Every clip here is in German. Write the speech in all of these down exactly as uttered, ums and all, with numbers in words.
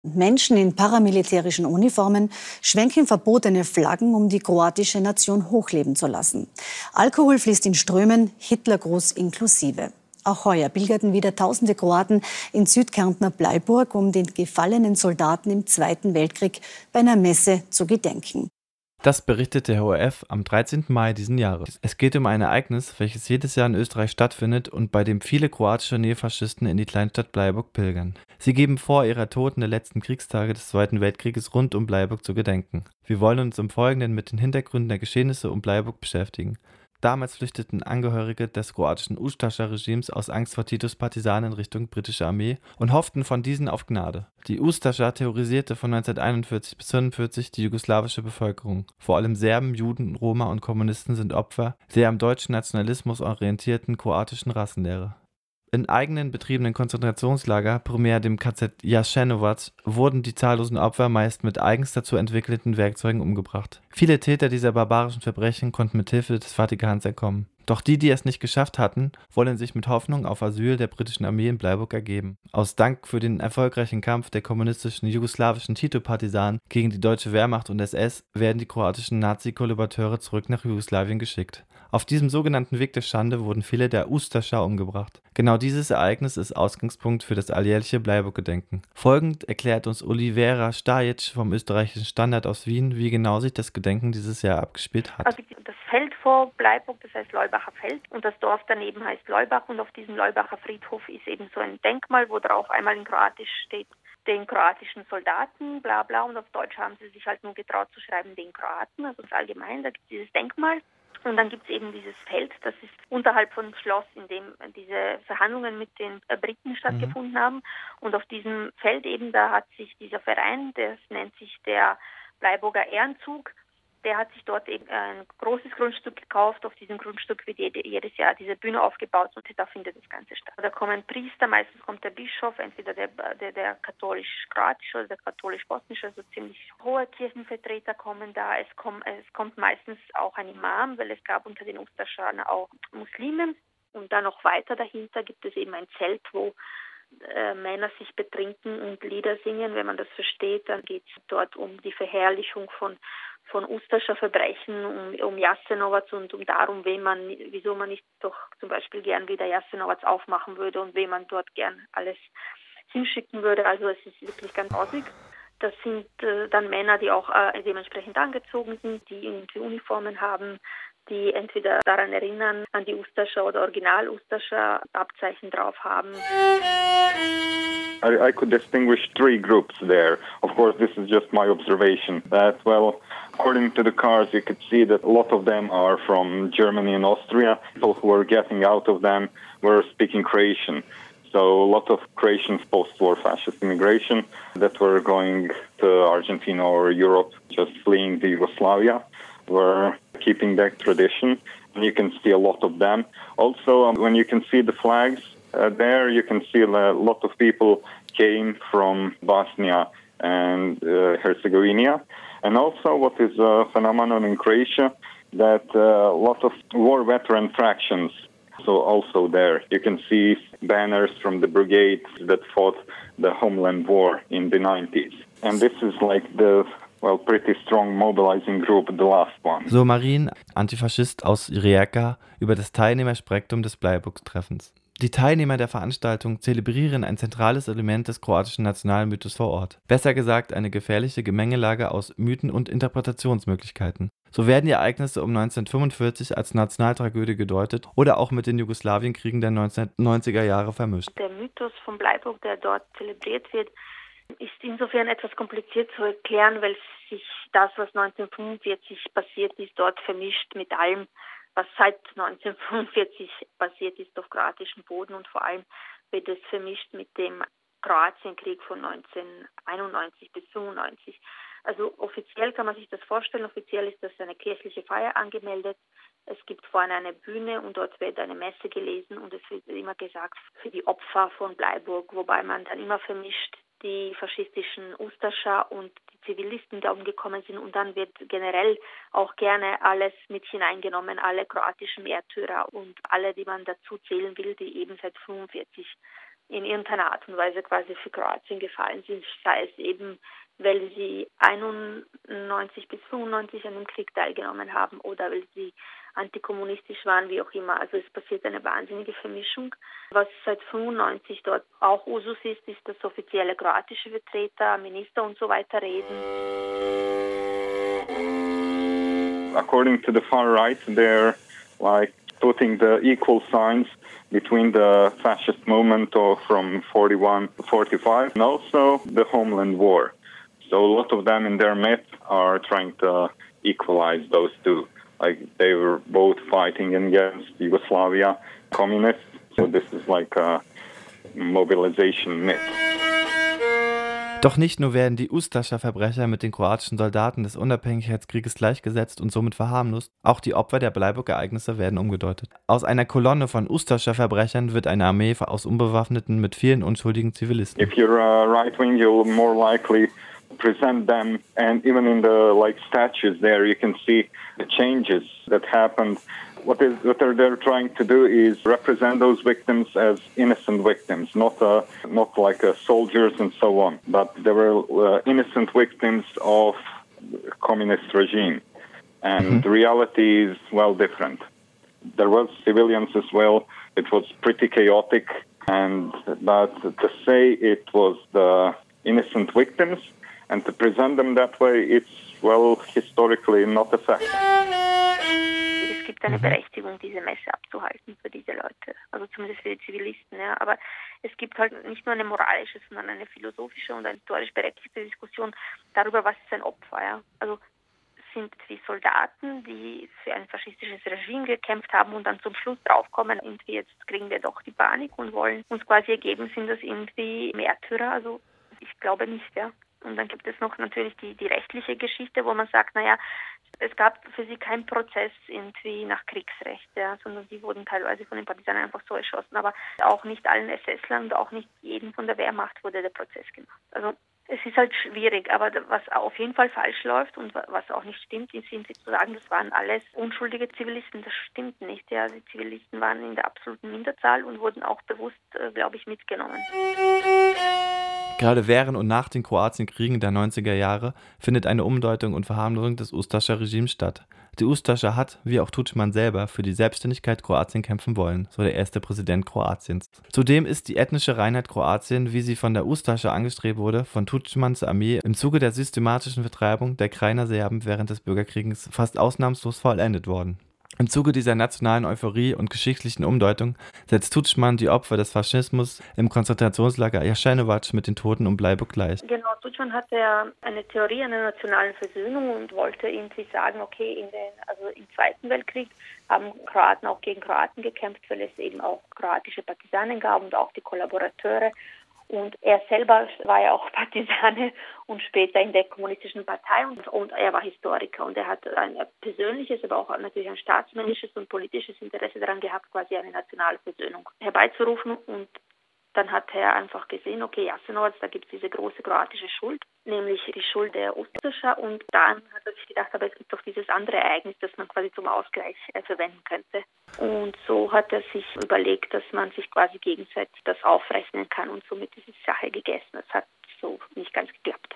Menschen in paramilitärischen Uniformen schwenken verbotene Flaggen, um die kroatische Nation hochleben zu lassen. Alkohol fließt in Strömen, Hitlergruß inklusive. Auch heuer pilgerten wieder tausende Kroaten in Südkärntner Bleiburg, um den gefallenen Soldaten im Zweiten Weltkrieg bei einer Messe zu gedenken. Das berichtete der O R F am dreizehnten Mai diesen Jahres. Es geht um ein Ereignis, welches jedes Jahr in Österreich stattfindet und bei dem viele kroatische Neofaschisten in die Kleinstadt Bleiburg pilgern. Sie geben vor, ihrer Toten der letzten Kriegstage des Zweiten Weltkrieges rund um Bleiburg zu gedenken. Wir wollen uns im Folgenden mit den Hintergründen der Geschehnisse um Bleiburg beschäftigen. Damals flüchteten Angehörige des kroatischen Ustascha-Regimes aus Angst vor Titos Partisanen in Richtung britische Armee und hofften von diesen auf Gnade. Die Ustascha terrorisierte von neunzehnhunderteinundvierzig bis neunzehnhundertfünfundvierzig die jugoslawische Bevölkerung. Vor allem Serben, Juden, Roma und Kommunisten sind Opfer der am deutschen Nationalismus orientierten kroatischen Rassenlehre. In eigenen betriebenen Konzentrationslager, primär dem K Z Jasenovac, wurden die zahllosen Opfer meist mit eigens dazu entwickelten Werkzeugen umgebracht. Viele Täter dieser barbarischen Verbrechen konnten mit Hilfe des Vatikans entkommen. Doch die, die es nicht geschafft hatten, wollen sich mit Hoffnung auf Asyl der britischen Armee in Bleiburg ergeben. Aus Dank für den erfolgreichen Kampf der kommunistischen jugoslawischen Tito-Partisanen gegen die deutsche Wehrmacht und S S werden die kroatischen Nazi-Kollaborateure zurück nach Jugoslawien geschickt. Auf diesem sogenannten Weg der Schande wurden viele der Ustascha umgebracht. Genau dieses Ereignis ist Ausgangspunkt für das alljährliche Bleiburg-Gedenken. Folgend erklärt uns Olivera Stajic vom österreichischen Standard aus Wien, wie genau sich das Gedenken dieses Jahr abgespielt hat. Also das Feld vor Bleiburg, das heißt Leubacher Feld, und das Dorf daneben heißt Leubach, und auf diesem Leubacher Friedhof ist eben so ein Denkmal, wo drauf einmal in Kroatisch steht, den kroatischen Soldaten, bla bla, und auf Deutsch haben sie sich halt nur getraut zu schreiben, den Kroaten, also das allgemein, da gibt es dieses Denkmal. Und dann gibt es eben dieses Feld, das ist unterhalb von Schloss, in dem diese Verhandlungen mit den Briten stattgefunden mhm. haben. Und auf diesem Feld eben, da hat sich dieser Verein, das nennt sich der Bleiburger Ehrenzug, der hat sich dort eben ein großes Grundstück gekauft. Auf diesem Grundstück wird jede, jedes Jahr diese Bühne aufgebaut und da findet das Ganze statt. Da kommen Priester, meistens kommt der Bischof, entweder der, der, der katholisch-kroatische oder der katholisch-bosnische, also ziemlich hohe Kirchenvertreter kommen da. Es, kommt, es kommt meistens auch ein Imam, weil es gab unter den Ustaschern auch Muslime. Und dann noch weiter dahinter gibt es eben ein Zelt, wo äh, Männer sich betrinken und Lieder singen. Wenn man das versteht, dann geht es dort um die Verherrlichung von von Ustascher Verbrechen, um, um Jasenovac und um darum, wen man, wieso man nicht doch zum Beispiel gern wieder Jasenovac aufmachen würde und wen man dort gern alles hinschicken würde. Also es ist wirklich ganz grausig. Das sind äh, dann Männer, die auch äh, dementsprechend angezogen sind, die irgendwie Uniformen haben, die entweder daran erinnern, an die Ustascher oder Original-Ustascher Abzeichen drauf haben. I, I could distinguish three groups there. Of course, this is just my observation. That, well, according to the cars, you could see that a lot of them are from Germany and Austria. People who were getting out of them were speaking Croatian. So a lot of Croatians post-war fascist immigration that were going to Argentina or Europe, just fleeing the Yugoslavia, were keeping that tradition. And you can see a lot of them. Also, um, when you can see the flags uh, there, you can see a lot of people came from Bosnia and uh, Herzegovina. And also what is a phenomenon in Croatia, that uh, a lot of war veteran fractions. So also there, you can see banners from the brigades that fought the Homeland War in the nineties. And this is like the, well, pretty strong mobilizing group, the last one. So Marin, Antifaschist aus Rijeka, über das Teilnehmerspektrum des Bleiburg-Treffens. Die Teilnehmer der Veranstaltung zelebrieren ein zentrales Element des kroatischen Nationalmythos vor Ort. Besser gesagt eine gefährliche Gemengelage aus Mythen und Interpretationsmöglichkeiten. So werden die Ereignisse um neunzehnhundertfünfundvierzig als Nationaltragödie gedeutet oder auch mit den Jugoslawienkriegen der neunzehnhundertneunziger Jahre vermischt. Der Mythos von Bleiburg, der dort zelebriert wird, ist insofern etwas kompliziert zu erklären, weil sich das, was neunzehnhundertfünfundvierzig passiert ist, dort vermischt mit allem, was seit neunzehnhundertfünfundvierzig passiert ist auf kroatischem Boden, und vor allem wird es vermischt mit dem Kroatienkrieg von neunzehnhunderteinundneunzig bis fünfundneunzig. Also offiziell kann man sich das vorstellen, offiziell ist das eine kirchliche Feier angemeldet. Es gibt vorne eine Bühne und dort wird eine Messe gelesen und es wird immer gesagt für die Opfer von Bleiburg, wobei man dann immer vermischt die faschistischen Ustascher und die Zivilisten, die umgekommen sind, und dann wird generell auch gerne alles mit hineingenommen, alle kroatischen Märtyrer und alle, die man dazu zählen will, die eben seit fünfundvierzig in irgendeiner Art und Weise quasi für Kroatien gefallen sind, sei es eben, weil sie einundneunzig bis fünfundneunzig an dem Krieg teilgenommen haben oder weil sie antikommunistisch waren, wie auch immer. Also es passiert eine wahnsinnige Vermischung. Was seit fünfundneunzig dort auch Usus ist, ist, dass offizielle kroatische Vertreter, Minister und so weiter reden. According to the far right, they're like putting the equal signs between the fascist movement of from forty-one to forty-five and also the homeland war. So a lot of them in their myth are trying to equalize those two. Like they were both fighting against Yugoslavia communists. So this is like a mobilization myth. Doch nicht nur werden die Ustascher Verbrecher mit den kroatischen Soldaten des Unabhängigkeitskrieges gleichgesetzt und somit verharmlost, auch die Opfer der Bleiburg-Ereignisse werden umgedeutet. Aus einer Kolonne von Ustascher Verbrechern wird eine Armee aus Unbewaffneten mit vielen unschuldigen Zivilisten. If you're a right wing, you'll more likely present them, and even in the like statues there, you can see the changes that happened. What is what they're, they're trying to do is represent those victims as innocent victims, not uh, not like uh, soldiers and so on, but they were uh, innocent victims of communist regime, and mm-hmm. the reality is well different. There was civilians as well. It was pretty chaotic, and but to say it was the innocent victims and to present them that way, it's well historically not a fact. Es gibt eine Berechtigung, diese Messe abzuhalten für diese Leute, also zumindest für die Zivilisten. Ja. Aber es gibt halt nicht nur eine moralische, sondern eine philosophische und eine historisch berechtigte Diskussion darüber, was ist ein Opfer. Ja. Also sind die Soldaten, die für ein faschistisches Regime gekämpft haben und dann zum Schluss draufkommen, irgendwie jetzt kriegen wir doch die Panik und wollen uns quasi ergeben, sind das irgendwie Märtyrer? Also ich glaube nicht, ja. Und dann gibt es noch natürlich die, die rechtliche Geschichte, wo man sagt, naja, es gab für sie keinen Prozess irgendwie nach Kriegsrecht, ja, sondern sie wurden teilweise von den Partisanen einfach so erschossen. Aber auch nicht allen S S-Lern und auch nicht jedem von der Wehrmacht wurde der Prozess gemacht. Also es ist halt schwierig, aber was auf jeden Fall falsch läuft und was auch nicht stimmt, ist irgendwie zu sagen, das waren alles unschuldige Zivilisten. Das stimmt nicht. Ja, die Zivilisten waren in der absoluten Minderzahl und wurden auch bewusst, glaube ich, mitgenommen. Gerade während und nach den Kroatienkriegen der neunziger Jahre findet eine Umdeutung und Verharmlosung des Ustascher Regimes statt. Die Ustascha hat, wie auch Tudjman selber, für die Selbstständigkeit Kroatien kämpfen wollen, so der erste Präsident Kroatiens. Zudem ist die ethnische Reinheit Kroatien, wie sie von der Ustascha angestrebt wurde, von Tudjmans Armee im Zuge der systematischen Vertreibung der Krainer Serben während des Bürgerkrieges fast ausnahmslos vollendet worden. Im Zuge dieser nationalen Euphorie und geschichtlichen Umdeutung setzt Tudjman die Opfer des Faschismus im Konzentrationslager Jasenovac mit den Toten um Bleiburg gleich. Genau, Tudjman hatte ja eine Theorie einer nationalen Versöhnung und wollte irgendwie sagen, okay, in den, also im Zweiten Weltkrieg haben Kroaten auch gegen Kroaten gekämpft, weil es eben auch kroatische Partisanen gab und auch die Kollaborateure. Und er selber war ja auch Partisane und später in der kommunistischen Partei und, und er war Historiker und er hat ein persönliches, aber auch natürlich ein staatsmännisches und politisches Interesse daran gehabt, quasi eine nationale Versöhnung herbeizurufen. Und dann hat er einfach gesehen, okay, Jasenovac, da gibt es diese große kroatische Schuld, nämlich die Schuld der Ustascha. Und dann hat er sich gedacht, aber es gibt doch dieses andere Ereignis, das man quasi zum Ausgleich äh, verwenden könnte. Und so hat er sich überlegt, dass man sich quasi gegenseitig das aufrechnen kann und somit ist die Sache gegessen. Das hat so nicht ganz geklappt.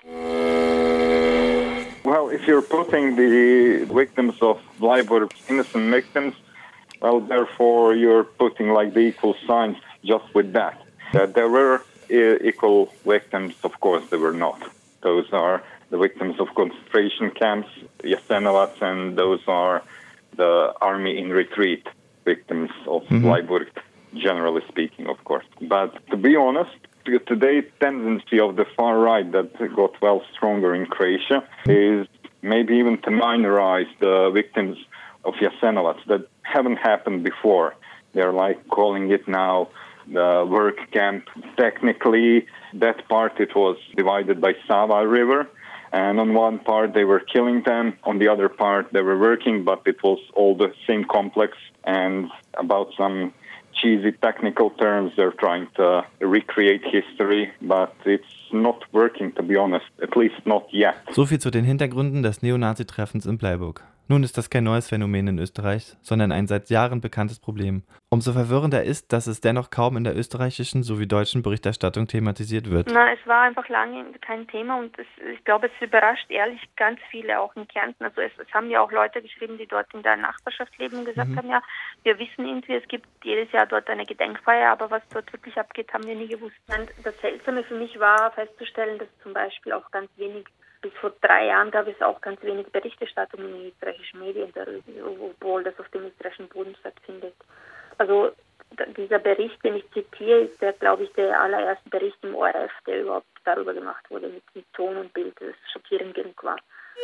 Well, if you're putting the victims of Bleiburg innocent victims, well, therefore you're putting like the equal signs just with that. That there were equal victims, of course there were not. Those are the victims of concentration camps, Jasenovac, and those are the army in retreat victims of mm-hmm. Bleiburg, generally speaking, of course. But to be honest, today's tendency of the far right that got well stronger in Croatia is maybe even to minorize the victims of Jasenovac that haven't happened before. They're like calling it now the work camp. Technically, that part, it was divided by Sava River. And on one part, they were killing them. On the other part, they were working, but it was all the same complex. And about some cheesy technical terms, they're trying to recreate history, but it's not working, to be honest, at least not yet. So viel zu den Hintergründen des Neonazi-Treffens in Bleiburg. Nun ist das kein neues Phänomen in Österreich, sondern ein seit Jahren bekanntes Problem. Umso verwirrender ist, dass es dennoch kaum in der österreichischen sowie deutschen Berichterstattung thematisiert wird. Na, es war einfach lange kein Thema und es, ich glaube, es überrascht ehrlich ganz viele, auch in Kärnten. Also es, es haben ja auch Leute geschrieben, die dort in der Nachbarschaft leben und gesagt mhm. haben, ja, wir wissen irgendwie, es gibt jedes Jahr dort eine Gedenkfeier, aber was dort wirklich abgeht, haben wir nie gewusst. Und das Seltsame für mich war festzustellen, dass zum Beispiel auch ganz wenig, bis vor drei Jahren gab es auch ganz wenig Berichterstattung in den österreichischen Medien darüber, obwohl das auf dem österreichischen Boden stattfindet. Also dieser Bericht, den ich zitiere, ist der, glaube ich, der allererste Bericht im O R F, der überhaupt darüber gemacht wurde, mit, mit Ton und Bild, das schockierend genug war.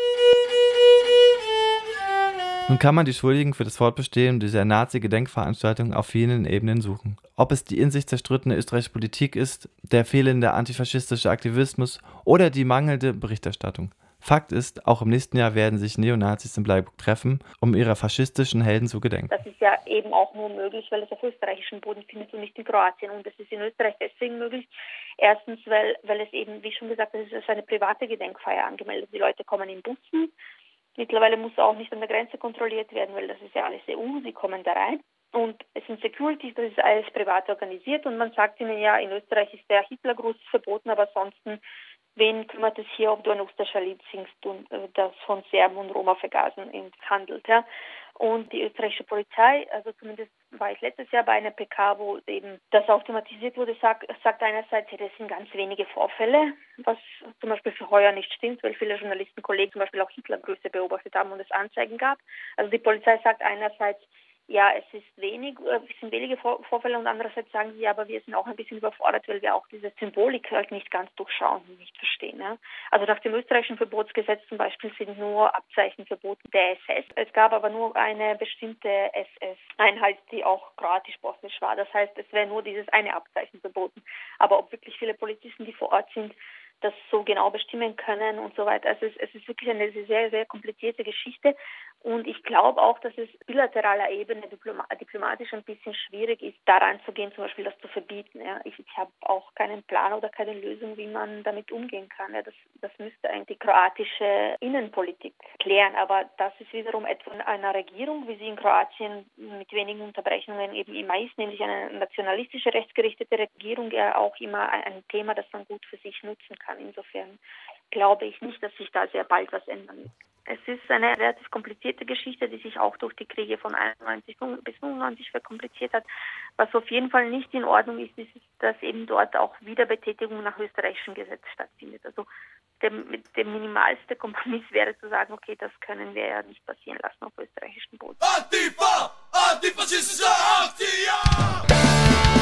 Nun kann man die Schuldigen für das Fortbestehen dieser Nazi-Gedenkveranstaltung auf vielen Ebenen suchen. Ob es die in sich zerstrittene österreichische Politik ist, der fehlende antifaschistische Aktivismus oder die mangelnde Berichterstattung. Fakt ist, auch im nächsten Jahr werden sich Neonazis in Bleiburg treffen, um ihrer faschistischen Helden zu gedenken. Das ist ja eben auch nur möglich, weil es auf österreichischem Boden findet und nicht in Kroatien. Und das ist in Österreich deswegen möglich. Erstens, weil, weil es eben, wie schon gesagt, es ist eine private Gedenkfeier angemeldet. Die Leute kommen in Bussen. Mittlerweile muss auch nicht an der Grenze kontrolliert werden, weil das ist ja alles E U, sie kommen da rein. Und es sind Securities, das ist alles privat organisiert und man sagt ihnen ja, in Österreich ist der Hitlergruß verboten, aber ansonsten, wen kümmert es hier, ob du ein Osterschalied singst und das von Serben und Roma vergasen handelt, ja. Und die österreichische Polizei, also zumindest war ich letztes Jahr bei einer P K, wo eben das auch thematisiert wurde, sagt, sagt einerseits, ja, das sind ganz wenige Vorfälle, was zum Beispiel für heuer nicht stimmt, weil viele Journalistenkollegen zum Beispiel auch Hitlergrüße beobachtet haben und es Anzeigen gab. Also die Polizei sagt einerseits, ja, es ist wenig, es sind wenige Vorfälle und andererseits sagen sie, aber wir sind auch ein bisschen überfordert, weil wir auch diese Symbolik halt nicht ganz durchschauen und nicht verstehen. Ja. Also nach dem österreichischen Verbotsgesetz zum Beispiel sind nur Abzeichen verboten der S S. Es gab aber nur eine bestimmte S S-Einheit, die auch kroatisch-bosnisch war. Das heißt, es wäre nur dieses eine Abzeichen verboten. Aber ob wirklich viele Polizisten, die vor Ort sind, das so genau bestimmen können und so weiter. Also es, es ist wirklich eine sehr, sehr komplizierte Geschichte und ich glaube auch, dass es bilateraler Ebene diploma- diplomatisch ein bisschen schwierig ist, da reinzugehen, zum Beispiel das zu verbieten. Ja. Ich, ich habe auch keinen Plan oder keine Lösung, wie man damit umgehen kann. Ja. Das, das müsste eigentlich die kroatische Innenpolitik klären, aber das ist wiederum etwa einer Regierung, wie sie in Kroatien mit wenigen Unterbrechungen eben immer ist, nämlich eine nationalistische, rechtsgerichtete Regierung, ja auch immer ein, ein Thema, das man gut für sich nutzen kann. Insofern glaube ich nicht, dass sich da sehr bald was ändern wird. Es ist eine relativ komplizierte Geschichte, die sich auch durch die Kriege von einundneunzig bis fünfundneunzig verkompliziert hat. Was auf jeden Fall nicht in Ordnung ist, ist, dass eben dort auch Wiederbetätigung nach österreichischem Gesetz stattfindet. Also der, der minimalste Kompromiss wäre zu sagen, okay, das können wir ja nicht passieren lassen auf österreichischem Boden. Antifa! Antifaschistische Aktion!